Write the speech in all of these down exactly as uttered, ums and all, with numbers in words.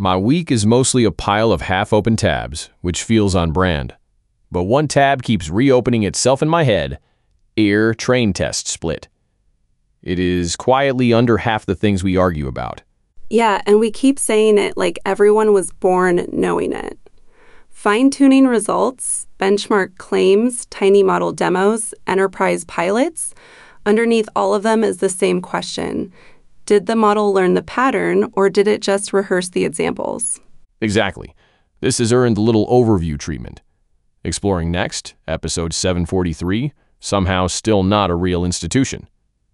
My week is mostly a pile of half-open tabs, which feels on brand. But one tab keeps reopening itself in my head. Ear train test split. It is quietly under half the things we argue about. Yeah, and we keep saying it like everyone was born knowing it. Fine-tuning results, benchmark claims, tiny model demos, enterprise pilots, underneath all of them is the same question. Did the model learn the pattern, or did it just rehearse the examples? Exactly. This has earned the little overview treatment. Exploring next, episode seven forty-three, somehow still not a real institution.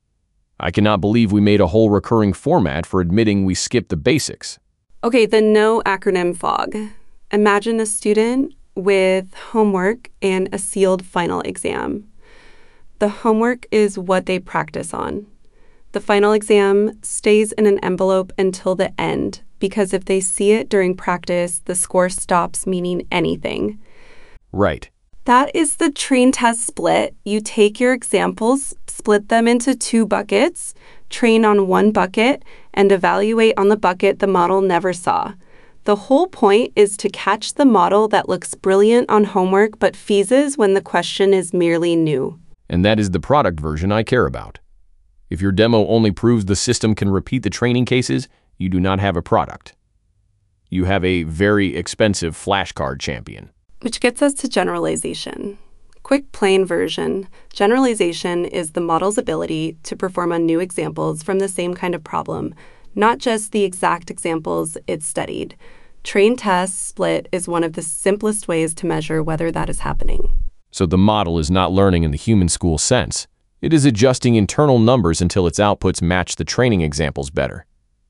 I cannot believe we made a whole recurring format for admitting we skipped the basics. Okay, the no acronym fog. Imagine a student with homework and a sealed final exam. The homework is what they practice on. The final exam stays in an envelope until the end, because if they see it during practice, the score stops meaning anything. Right. That is the train test split. You take your examples, split them into two buckets, train on one bucket, and evaluate on the bucket the model never saw. The whole point is to catch the model that looks brilliant on homework but pheases when the question is merely new. And that is the product version I care about. If your demo only proves the system can repeat the training cases, you do not have a product. You have a very expensive flashcard champion. Which gets us to generalization. Quick, plain version, generalization is the model's ability to perform on new examples from the same kind of problem, not just the exact examples it studied. Train test split is one of the simplest ways to measure whether that is happening. So the model is not learning in the human school sense. It is adjusting internal numbers until its outputs match the training examples better.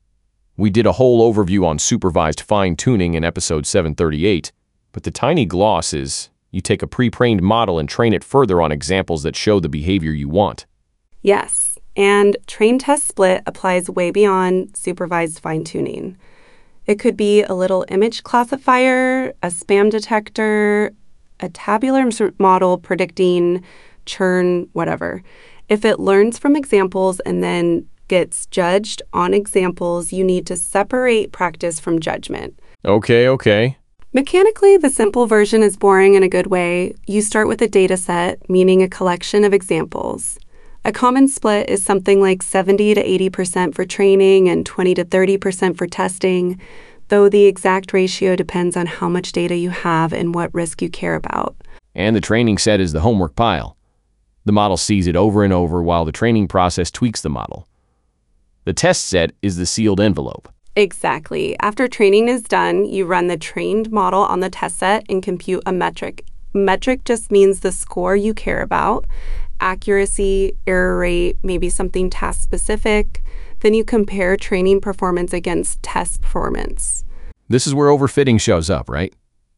We did a whole overview on supervised fine-tuning in episode seven thirty-eight, but the tiny gloss is you take a pre-trained model and train it further on examples that show the behavior you want. Yes, and train test split applies way beyond supervised fine-tuning. It could be a little image classifier, a spam detector, a tabular model predicting churn, whatever. If it learns from examples and then gets judged on examples, you need to separate practice from judgment. Okay, okay. Mechanically, the simple version is boring in a good way. You start with a data set, meaning a collection of examples. A common split is something like seventy to eighty percent for training and twenty to thirty percent for testing, though the exact ratio depends on how much data you have and what risk you care about. And the training set is the homework pile. The model sees it over and over while the training process tweaks the model. The test set is the sealed envelope. Exactly. After training is done, you run the trained model on the test set and compute a metric. Metric just means the score you care about, accuracy, error rate, maybe something task-specific. Then you compare training performance against test performance. This is where overfitting shows up, right?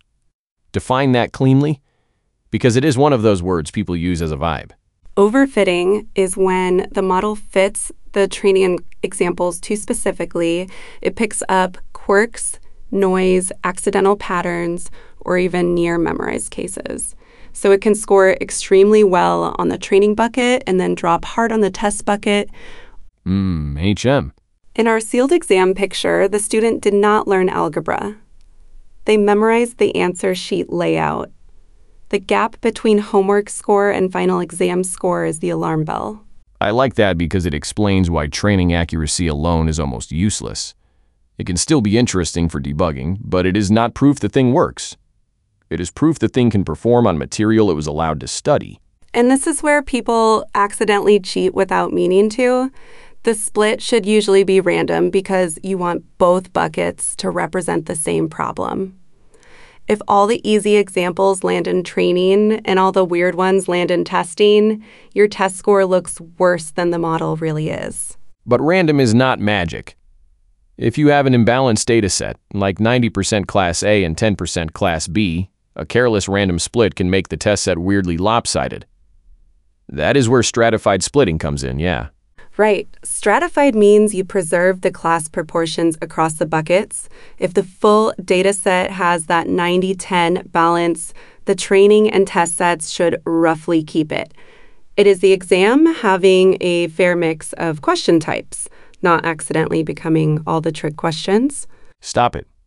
Define that cleanly, because it is one of those words people use as a vibe. Overfitting is when the model fits the training examples too specifically. It picks up quirks, noise, accidental patterns, or even near memorized cases. So it can score extremely well on the training bucket and then drop hard on the test bucket. Hmm, H M. In our sealed exam picture, the student did not learn algebra. They memorized the answer sheet layout. The gap between homework score and final exam score is the alarm bell. I like that because it explains why training accuracy alone is almost useless. It can still be interesting for debugging, but it is not proof the thing works. It is proof the thing can perform on material it was allowed to study. And this is where people accidentally cheat without meaning to. The split should usually be random because you want both buckets to represent the same problem. If all the easy examples land in training and all the weird ones land in testing, your test score looks worse than the model really is. But random is not magic. If you have an imbalanced data set, like ninety percent Class A and ten percent Class B, a careless random split can make the test set weirdly lopsided. That is where stratified splitting comes in, yeah. Right. Stratified means you preserve the class proportions across the buckets. If the full data set has that ninety ten balance, the training and test sets should roughly keep it. It is the exam having a fair mix of question types, not accidentally becoming all the trick questions. Stop it.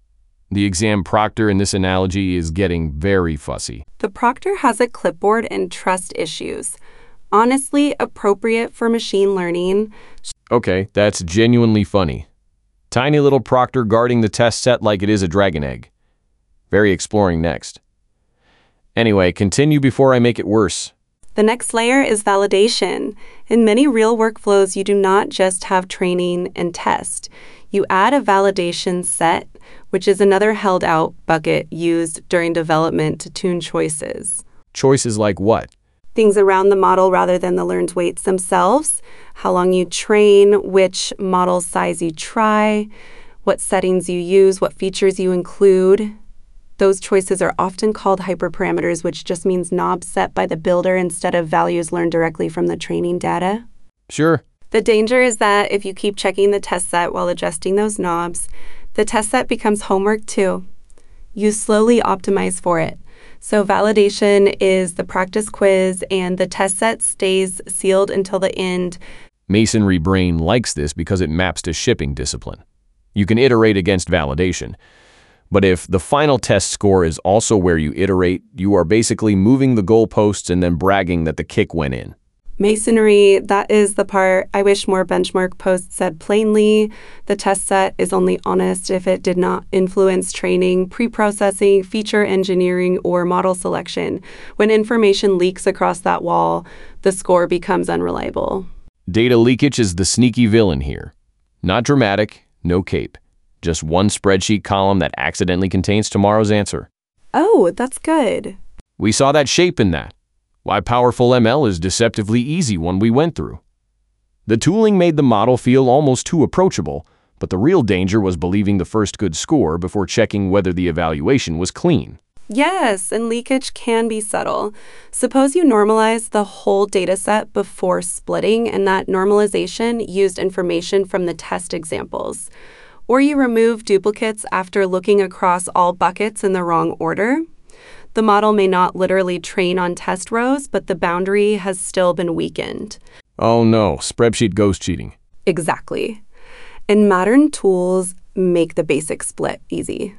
The exam proctor in this analogy is getting very fussy. The proctor has a clipboard and trust issues. Honestly, appropriate for machine learning. Okay, that's genuinely funny. Tiny little proctor guarding the test set like it is a dragon egg. Very exploring next. Anyway, continue before I make it worse. The next layer is validation. In many real workflows, you do not just have training and test. You add a validation set, which is another held out bucket used during development to tune choices. Choices like what? Things around the model rather than the learned weights themselves, how long you train, which model size you try, what settings you use, what features you include. Those choices are often called hyperparameters, which just means knobs set by the builder instead of values learned directly from the training data. Sure. The danger is that if you keep checking the test set while adjusting those knobs, the test set becomes homework too. You slowly optimize for it. So validation is the practice quiz, and the test set stays sealed until the end. Masonry brain likes this because it maps to shipping discipline. You can iterate against validation. But if the final test score is also where you iterate, you are basically moving the goalposts and then bragging that the kick went in. Masonry, that is the part I wish more benchmark posts said plainly. The test set is only honest if it did not influence training, pre-processing, feature engineering, or model selection. When information leaks across that wall, the score becomes unreliable. Data leakage is the sneaky villain here. Not dramatic, no cape. Just one spreadsheet column that accidentally contains tomorrow's answer. Oh, that's good. We saw that shape in that. Why powerful M L is deceptively easy one we went through. The tooling made the model feel almost too approachable, but the real danger was believing the first good score before checking whether the evaluation was clean. Yes, and leakage can be subtle. Suppose you normalize the whole data set before splitting, and that normalization used information from the test examples. Or you remove duplicates after looking across all buckets in the wrong order. The model may not literally train on test rows, but the boundary has still been weakened. Oh no, spreadsheet ghost cheating. Exactly. And modern tools make the basic split easy.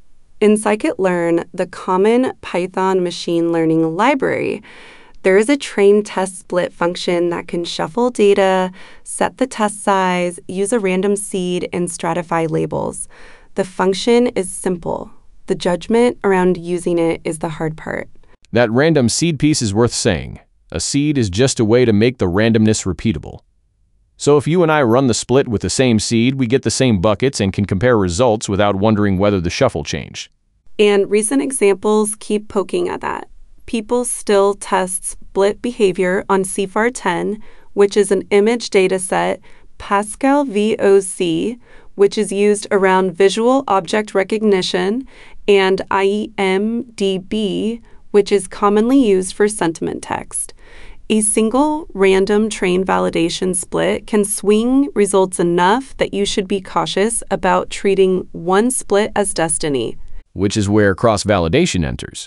In scikit-learn, the common Python machine learning library, there is a train test split function that can shuffle data, set the test size, use a random seed, and stratify labels. The function is simple. The judgment around using it is the hard part. That random seed piece is worth saying. A seed is just a way to make the randomness repeatable. So if you and I run the split with the same seed, we get the same buckets and can compare results without wondering whether the shuffle changed. And recent examples keep poking at that. People still test split behavior on C F A R ten, which is an image dataset, Pascal V O C, which is used around visual object recognition, and I E M D B, which is commonly used for sentiment text. A single random train validation split can swing results enough that you should be cautious about treating one split as destiny. Which is where cross-validation enters.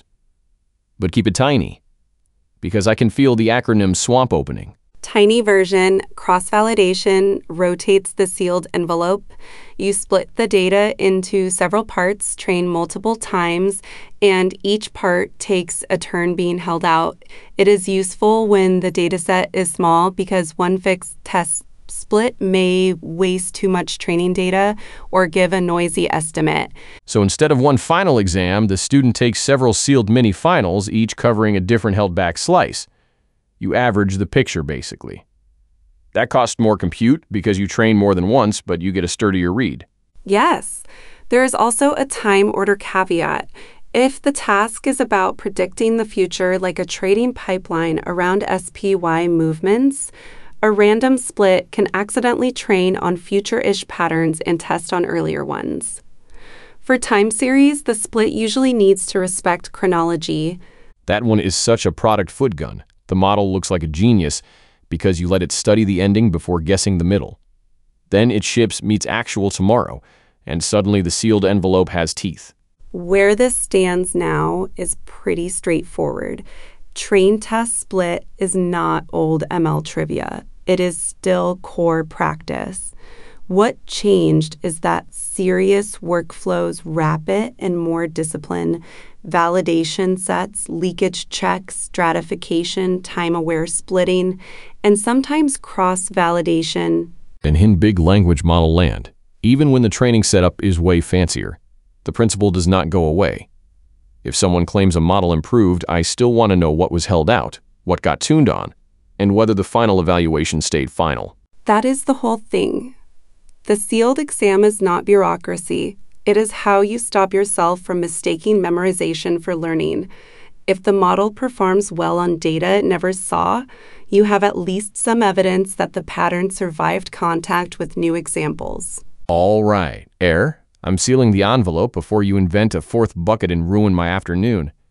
But keep it tiny, because I can feel the acronym SWAMP opening. Tiny version, cross-validation, rotates the sealed envelope. You split the data into several parts, train multiple times, and each part takes a turn being held out. It is useful when the dataset is small because one fixed test split may waste too much training data or give a noisy estimate. So instead of one final exam, the student takes several sealed mini-finals, each covering a different held-back slice. You average the picture, basically. That costs more compute because you train more than once, but you get a sturdier read. Yes. There is also a time order caveat. If the task is about predicting the future, like a trading pipeline around S P Y movements, a random split can accidentally train on future-ish patterns and test on earlier ones. For time series, the split usually needs to respect chronology. That one is such a product foot gun. The model looks like a genius because you let it study the ending before guessing the middle. Then it ships meets actual tomorrow, and suddenly the sealed envelope has teeth. Where this stands now is pretty straightforward. Train test split is not old M L trivia. It is still core practice. What changed is that serious workflows, rapid and more discipline, validation sets, leakage checks, stratification, time-aware splitting, and sometimes cross-validation. And in big language model land, even when the training setup is way fancier, the principle does not go away. If someone claims a model improved, I still want to know what was held out, what got tuned on, and whether the final evaluation stayed final. That is the whole thing. The sealed exam is not bureaucracy. It is how you stop yourself from mistaking memorization for learning. If the model performs well on data it never saw, you have at least some evidence that the pattern survived contact with new examples. All right, Air, I'm sealing the envelope before you invent a fourth bucket and ruin my afternoon.